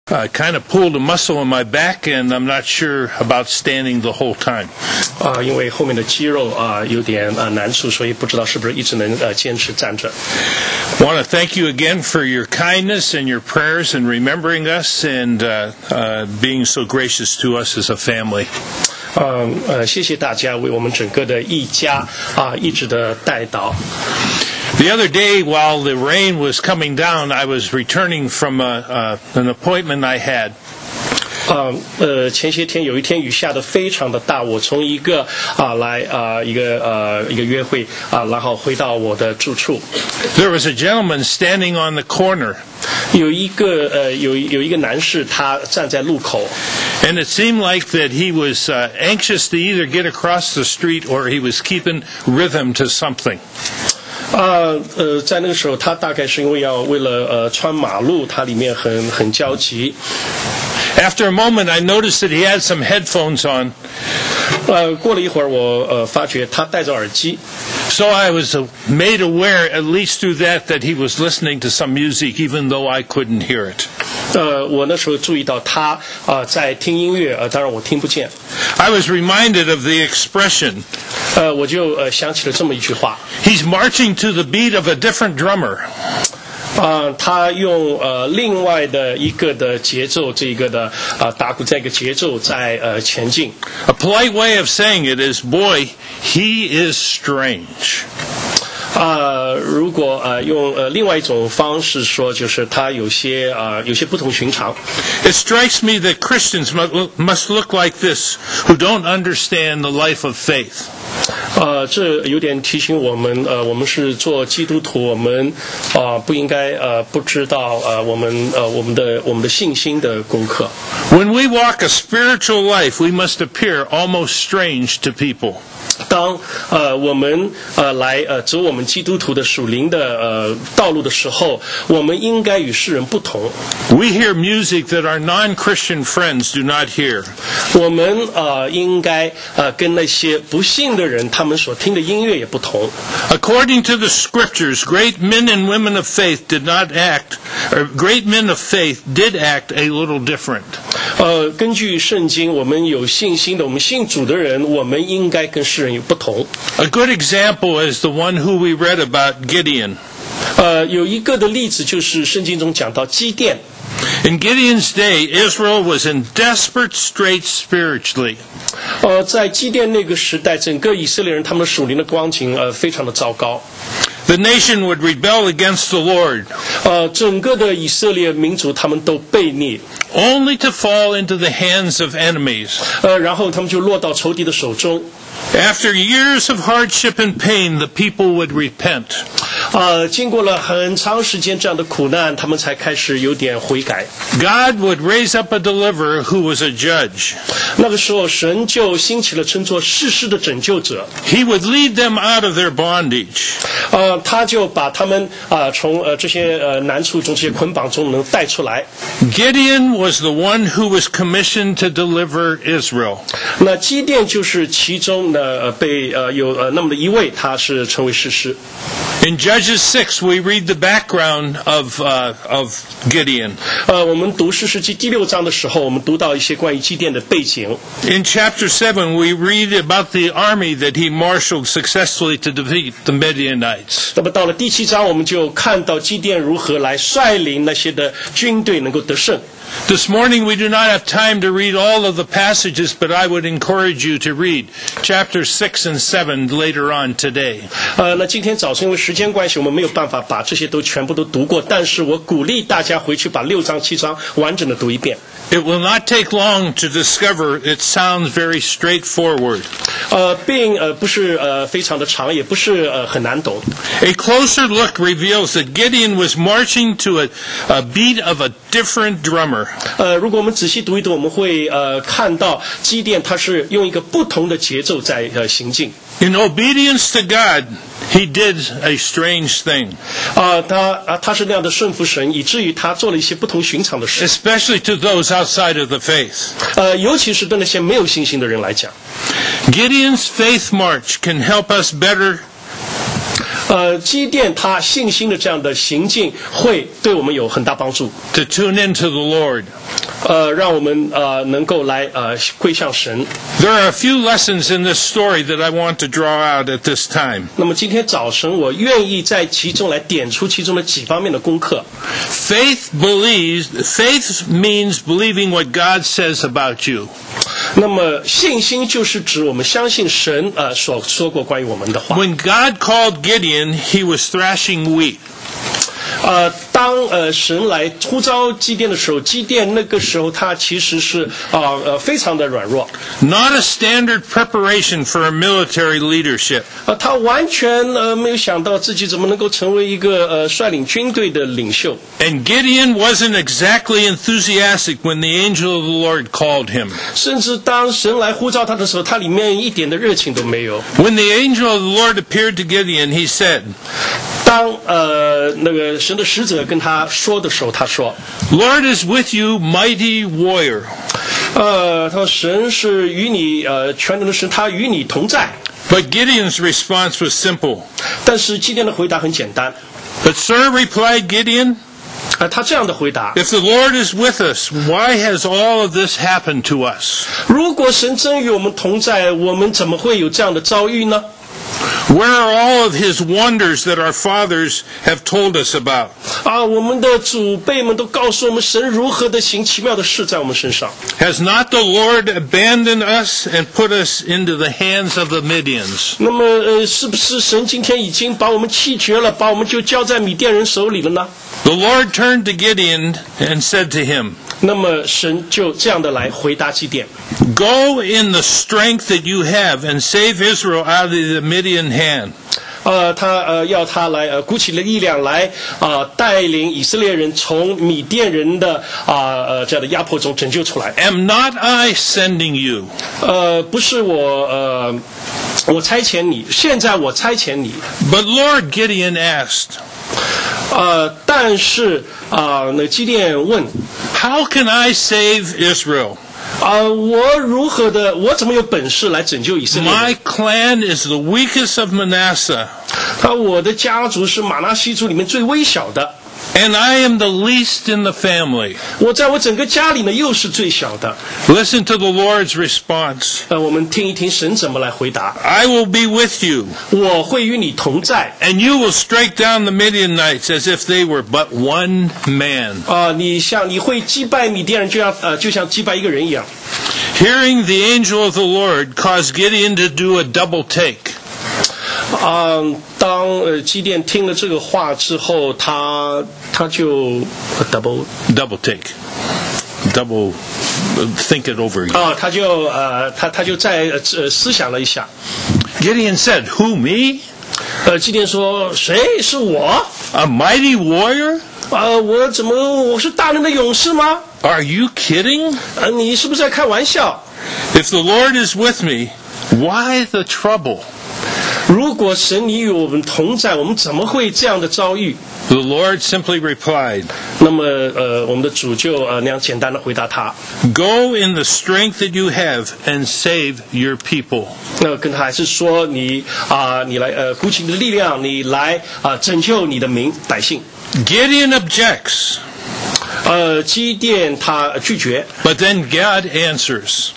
kind of pulled a muscle in my back, and I'm not sure about standing the whole time. 因为后面的肌肉有点难处，所以不知道是不是一直能坚持站着。 Want to thank you again for your kindness and your prayers and remembering us and being so gracious to us as a family. 谢谢大家为我们整个的一家一直的带导。 The other day, while the rain was coming down, I was returning from an appointment I had. 前些天有一天雨下得非常的大，我从一个一个约会然后回到我的住处。 There was a gentleman standing on the corner. 有一个男士，他站在路口。 And it seemed like that he was anxious to either get across the street or he was keeping rhythm to something. 在那个时候，他大概是因为为了穿马路，他里面很焦急。 After a moment, I noticed that he had some headphones on. 过了一会儿，我发觉他戴着耳机。 So I was made aware, at least through that he was listening to some music, even though I couldn't hear it. 我那时候注意到他在听音乐，当然我听不见。 I was reminded of the expression. 我就想起了这么一句话。 He's marching to the beat of a different drummer. 他用另外的一个的节奏，这个的打鼓这个节奏在前进。 A polite way of saying it is, boy, he is strange. 如果用另外一种方式说，就是他有些不同寻常。 It strikes me that Christians must look like this, who don't understand the life of faith. 这有点提醒我们，我们是做基督徒，我们不应该不知道我们的信心的功课。 When we walk a spiritual life, we must appear almost strange to people. 当我们来走我们基督徒的属灵的道路的时候，我们应该与世人不同。 We hear music that our non-Christian friends do not hear. 我们应该跟那些不信的人，他们所听的音乐也不同。 According to the scriptures, great men and women of faith did act a little different. 根据圣经，我们有信心的，我们信主的人，我们应该跟世人有不同。 A good example is the one who we read about, Gideon. 有一个的例子就是圣经中讲到基甸。 In Gideon's day, Israel was in desperate straits spiritually. 在基甸那个时代，整个以色列人他们属灵的光景非常的糟糕。 The nation would rebel against the Lord. 整个的以色列民族他们都悖逆。 Only to fall into the hands of enemies. 然后他们就落到仇敌的手中。 After years of hardship and pain, the people would repent. 经过了很长时间这样的苦难，他们才开始有点悔改。 God would raise up a deliverer who was a judge. 那个时候，神就兴起了称作世世的拯救者。 He would lead them out of their bondage. 他就把他们从这些难处中、这些捆绑中能带出来。 Gideon was the one who was commissioned to deliver Israel. 那基甸就是其中的被有那么的一位，他是成为士师。 In Judges 6, we read the background of Gideon. 我们读士师记第6章的时候，我们读到一些关于基甸的背景。 In chapter 7, we read about the army that he marshaled successfully to defeat the Midianites. 那么到了第7章，我们就看到基甸如何来率领那些的军队能够得胜。 This morning we do not have time to read all of the passages, but I would encourage you to read chapters 6 and 7 later on today. 那今天早晨因为时间关系，我们没有办法把这些都全部都读过，但是我鼓励大家回去把6章7章完整的读一遍。 It will not take long to discover it sounds very straightforward. 并不是非常的长，也不是很难懂。 A closer look reveals that Gideon was marching to a beat of a different drummer. 如果我们仔细读一读，我们会看到基甸他是用一个不同的节奏在行进。 In obedience to God, he did a strange thing. 他是那样的顺服神，以至于他做了一些不同寻常的事。 Especially to those outside of the faith. 尤其是对那些没有信心的人来讲。 Gideon's faith march can help us better 基甸他信心的这样的行径会对我们有很大帮助。 To tune into the Lord. 让我们能够来归向神。 There are a few lessons in this story that I want to draw out at this time. 那么今天早晨我愿意在其中来点出其中的几方面的功课。 Faith means believing what God says about you. 那么信心就是指我们相信神所说过关于我们的话。 When God called Gideon, he was thrashing wheat. 当神来呼召基甸的时候，基甸那个时候他其实是非常的软弱。 Not a standard preparation for a military leadership. 他完全没有想到自己怎么能够成为一个率领军队的领袖。 And Gideon wasn't exactly enthusiastic when the angel of the Lord called him. 甚至当神来呼召他的时候，他里面一点的热情都没有。 When the angel of the Lord appeared to Gideon, he said, 当那个神的使者跟他说的时候，他说 Lord is with you, mighty warrior. 他说神是与你全能的神，他与你同在。 But Gideon's response was simple. 但是基甸的回答很简单。 But sir, replied Gideon, 他这样的回答 if the Lord is with us, why has all of this happened to us? 如果神真与我们同在，我们怎么会有这样的遭遇呢？ Where are all of his wonders that our fathers have told us about? 我们的祖辈们都告诉我们神如何的行奇妙的事在我们身上。 Has not the Lord abandoned us and put us into the hands of the Midians? 那么是不是神今天已经把我们弃绝了，把我们就交在米甸人手里了呢？ The Lord turned to Gideon and said to him, 那么神就这样的来回答基甸。 Go in the strength that you have and save Israel out of the Midian hand. 他要他来鼓起了力量来带领以色列人从米甸人的这样的压迫中拯救出来。 Am not I sending you? 不是我差遣你，现在我差遣你。 But Lord, Gideon asked, 但是那基甸问 How can I save Israel? 我怎么有本事来拯救以色列人？ My clan is the weakest of Manasseh, 我的家族是马拿西族里面最微小的。 and I am the least in the family. 我在我整个家里呢又是最小的。 Listen to the Lord's response. 我们听一听神怎么来回答。 I will be with you, 我会与你同在。 and you will strike down the Midianites as if they were but one man. 你会击败米甸人，就像击败一个人一样。 Hearing the angel of the Lord caused Gideon to do a double take. 当基甸听了这个话之后，他就 double think it over again. 他就再思想了一下。 Gideon said, Who, me? 基甸说：“谁是我？ A mighty warrior? 我是大能的勇士吗？ Are you kidding? 你是不是在开玩笑？ If the Lord is with me, why the trouble? 如果神你与我们同在，我们怎么会这样的遭遇？” The Lord simply replied, 那么我们的主就那样简单的回答他。 Go in the strength that you have and save your people. 跟他还是说你来鼓起你的力量，你来拯救你的百姓。 Gideon objects. 基甸他拒绝。 But then God answers.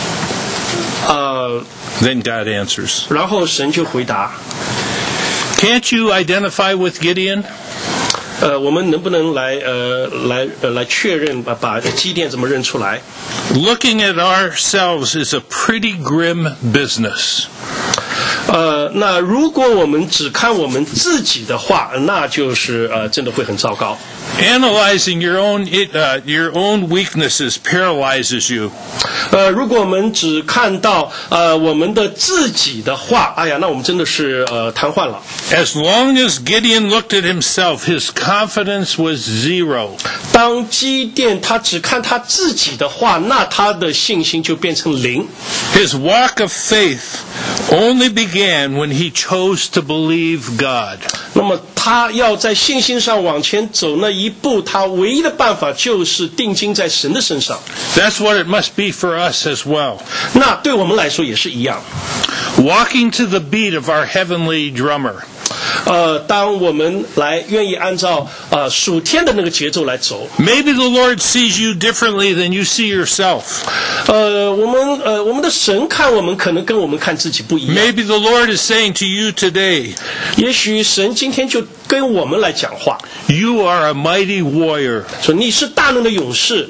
Then God answers. 然后神就回答。 Can't you identify with Gideon? 我们能不能来确认把基甸怎么认出来？ Looking at ourselves is a pretty grim business. 那如果我们只看我们自己的话，那就是真的会很糟糕。 Analyzing your own weaknesses paralyzes you. 如果我们只看到我们的自己的话，那我们真的是瘫痪了。 As long as Gideon looked at himself, his confidence was zero. 当基甸他只看他自己的话，那他的信心就变成零。 His walk of faith only began when he chose to believe God. 那么他要在信心上往前走那一步，他唯一的办法就是定睛在神的身上。 That's what it must be for us as well. 那对我们来说也是一样。 Walking to the beat of our heavenly drummer. 当我们来愿意按照属天的那个节奏来走。 Maybe the Lord sees you differently than you see yourself. 我们的神看我们可能跟我们看自己不一样。 Maybe the Lord is saying to you today, 也许神今天就跟我们来讲话。 You are a mighty warrior. 说你是大能的勇士。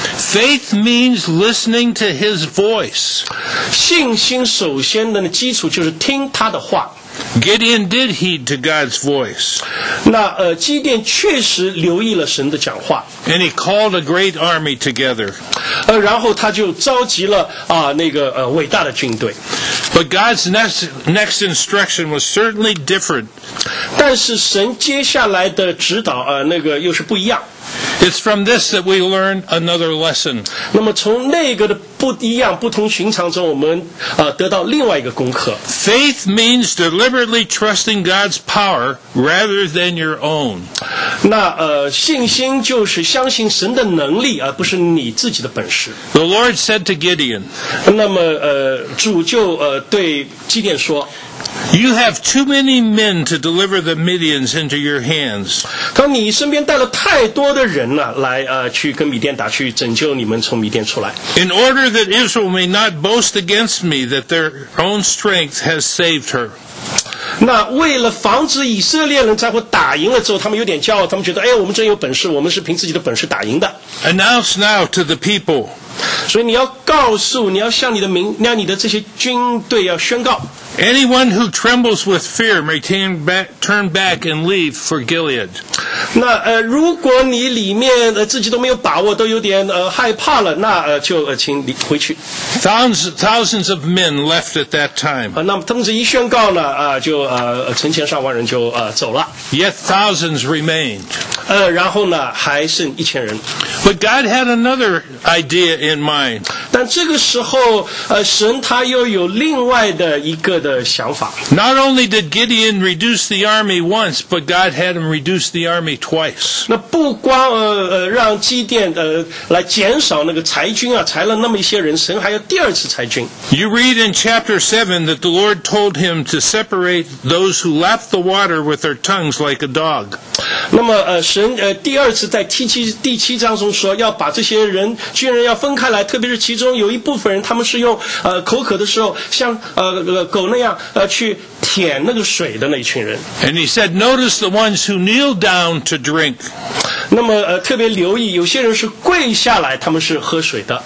Faith means listening to His voice. 信心首先的基础就是听他的话。 Gideon did heed to God's voice. 那基甸确实留意了神的讲话。 And he called a great army together. 然后他就召集了那个伟大的军队。 But God's next instruction was certainly different. 但是神接下来的指导那个又是不一样。 It's from this that we learn another lesson. 那么从那个的不一样、不同寻常中，我们得到另外一个功课。 Faith means deliberately trusting God's power rather than your own. 那信心就是相信神的能力，而不是你自己的本事。 The Lord said to Gideon. 那么主就对基甸说。 You have too many men to deliver the Midians into your hands. 他说你身边带了太多的人了，来去跟米甸打，去拯救你们从米甸出来。 In order that Israel may not boast against me that their own strength has saved her. 那为了防止以色列人在会打赢了之后，他们有点骄傲，他们觉得，我们真有本事，我们是凭自己的本事打赢的。 Announce now to the people. 所以你要告诉，你要向你的这些军队要宣告。 Anyone who trembles with fear may turn back and leave for Gilead. 那如果你里面自己都没有把握，都有点害怕了，那就请你回去。 Thousands of men left at that time. 那么他们这一宣告呢，就成千上万人就走了。 Yet thousands remained. 然后呢，还剩1000人。 But God had another idea in mind. 但这个时候，神他又有另外的一个的想法。 Not only did Gideon reduce the army once, but God had him reduce the army twice. 那不光让基甸来减少那个裁军裁了那么一些人，神还要第二次裁军。 You read in chapter 7 that the Lord told him to separate those who lapped the water with their tongues like a dog. 那么神第二次在第7章中说，要把这些军人要分开来，特别是其中有一部分人，他们是用口渴的时候像狗那样去舔那个水的那一群人。 And he said, notice the ones who kneel down to drink. 那么特别留意，有些人是跪下来，他们是喝水的。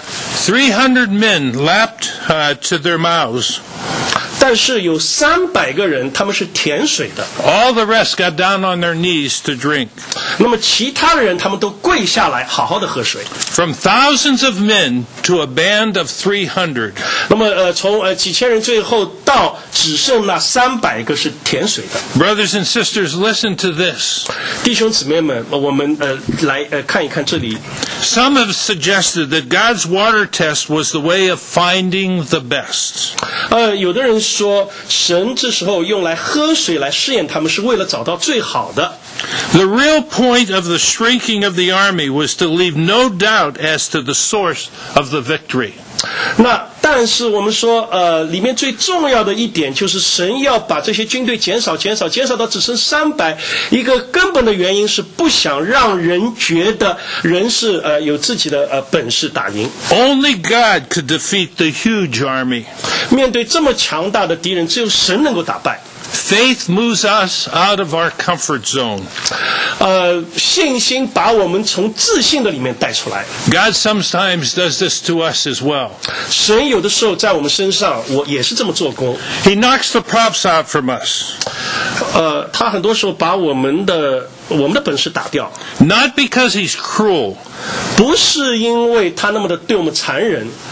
300 men lapped to their mouths. 但是有300个人，他们是舔水的。 All the rest got down on their knees to drink. 那么其他的人，他们都跪下来，好好的喝水。 From thousands of men to a band of 300. 那么从几千人最后到只剩那300个是舔水的。 Brothers and sisters, listen to this. 弟兄姊妹们，我们来看一看这里。 Some have suggested that God's water test was the way of finding the best. 有的人说，神这时候用来喝水来试验他们，是为了找到最好的。 The real point of the shrinking of the army was to leave no doubt as to the source of the victory. 那但是我们说，里面最重要的一点就是神要把这些军队减少到只剩300。一个根本的原因是不想让人觉得人是有自己的本事打赢。 Only God could defeat the huge army. 面对这么强大的敌人，只有神能够打败。 Faith moves us out of our comfort zone. 信心把我们从自信的里面带出来。 God sometimes does this to us as well. 神有的时候在我们身上，我也是这么做工。 He knocks the props out from us. 他很多时候把我们的本事打掉。 Not because he's cruel. 不是因为他那么的对我们残忍。